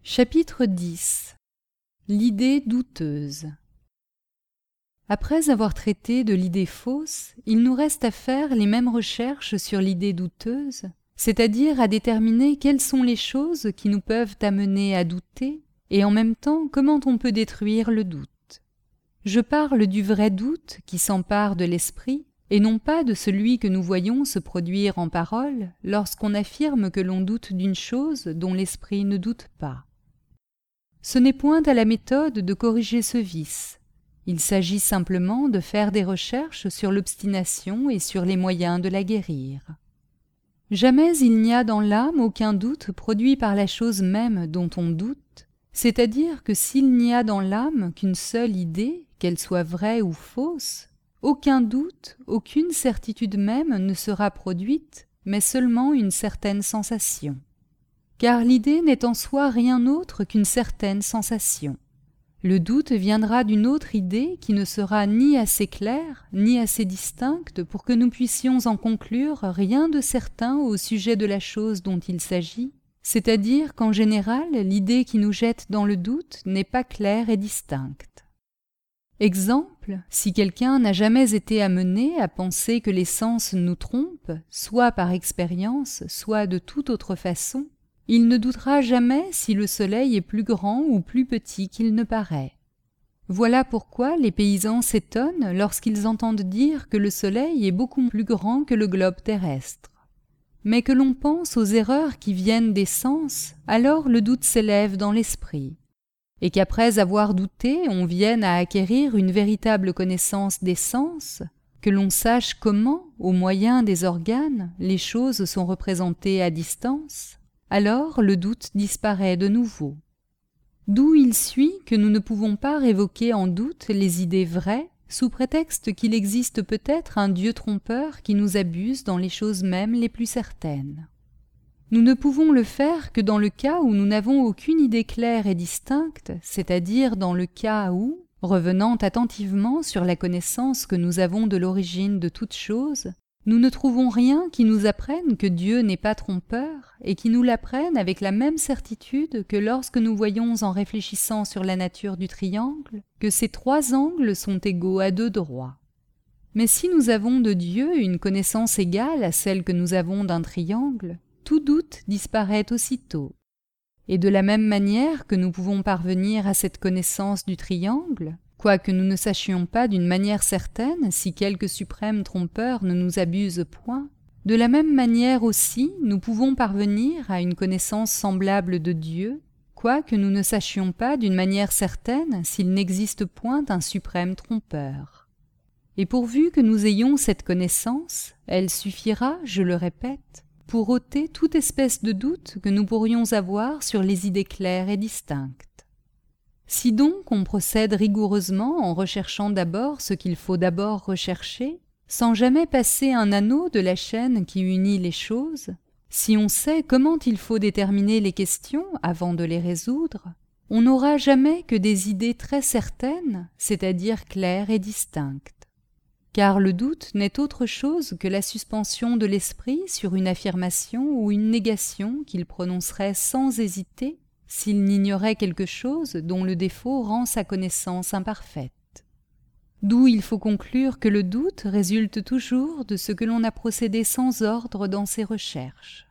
Chapitre 10. L'idée douteuse. Après avoir traité de l'idée fausse, il nous reste à faire les mêmes recherches sur l'idée douteuse, c'est-à-dire à déterminer quelles sont les choses qui nous peuvent amener à douter, et en même temps comment on peut détruire le doute. Je parle du vrai doute qui s'empare de l'esprit, et non pas de celui que nous voyons se produire en parole lorsqu'on affirme que l'on doute d'une chose dont l'esprit ne doute pas. Ce n'est point à la méthode de corriger ce vice. Il s'agit simplement de faire des recherches sur l'obstination et sur les moyens de la guérir. Jamais il n'y a dans l'âme aucun doute produit par la chose même dont on doute, c'est-à-dire que s'il n'y a dans l'âme qu'une seule idée, qu'elle soit vraie ou fausse, aucun doute, aucune certitude même ne sera produite, mais seulement une certaine sensation. Car l'idée n'est en soi rien autre qu'une certaine sensation. Le doute viendra d'une autre idée qui ne sera ni assez claire, ni assez distincte pour que nous puissions en conclure rien de certain au sujet de la chose dont il s'agit, c'est-à-dire qu'en général, l'idée qui nous jette dans le doute n'est pas claire et distincte. Exemple, si quelqu'un n'a jamais été amené à penser que les sens nous trompent, soit par expérience, soit de toute autre façon, il ne doutera jamais si le soleil est plus grand ou plus petit qu'il ne paraît. Voilà pourquoi les paysans s'étonnent lorsqu'ils entendent dire que le soleil est beaucoup plus grand que le globe terrestre. Mais que l'on pense aux erreurs qui viennent des sens, alors le doute s'élève dans l'esprit. Et qu'après avoir douté, on vienne à acquérir une véritable connaissance des sens, que l'on sache comment, au moyen des organes, les choses sont représentées à distance, alors le doute disparaît de nouveau. D'où il suit que nous ne pouvons pas révoquer en doute les idées vraies, sous prétexte qu'il existe peut-être un Dieu trompeur qui nous abuse dans les choses mêmes les plus certaines. Nous ne pouvons le faire que dans le cas où nous n'avons aucune idée claire et distincte, c'est-à-dire dans le cas où, revenant attentivement sur la connaissance que nous avons de l'origine de toute chose, nous ne trouvons rien qui nous apprenne que Dieu n'est pas trompeur et qui nous l'apprenne avec la même certitude que lorsque nous voyons en réfléchissant sur la nature du triangle que ces 3 angles sont égaux à 2 droits. Mais si nous avons de Dieu une connaissance égale à celle que nous avons d'un triangle, tout doute disparaît aussitôt. Et de la même manière que nous pouvons parvenir à cette connaissance du triangle, quoique nous ne sachions pas d'une manière certaine si quelque suprême trompeur ne nous abuse point, de la même manière aussi nous pouvons parvenir à une connaissance semblable de Dieu, quoique nous ne sachions pas d'une manière certaine s'il n'existe point un suprême trompeur. Et pourvu que nous ayons cette connaissance, elle suffira, je le répète, pour ôter toute espèce de doute que nous pourrions avoir sur les idées claires et distinctes. Si donc on procède rigoureusement en recherchant d'abord ce qu'il faut d'abord rechercher, sans jamais passer un anneau de la chaîne qui unit les choses, si on sait comment il faut déterminer les questions avant de les résoudre, on n'aura jamais que des idées très certaines, c'est-à-dire claires et distinctes. Car le doute n'est autre chose que la suspension de l'esprit sur une affirmation ou une négation qu'il prononcerait sans hésiter s'il n'ignorait quelque chose dont le défaut rend sa connaissance imparfaite. D'où il faut conclure que le doute résulte toujours de ce que l'on a procédé sans ordre dans ses recherches.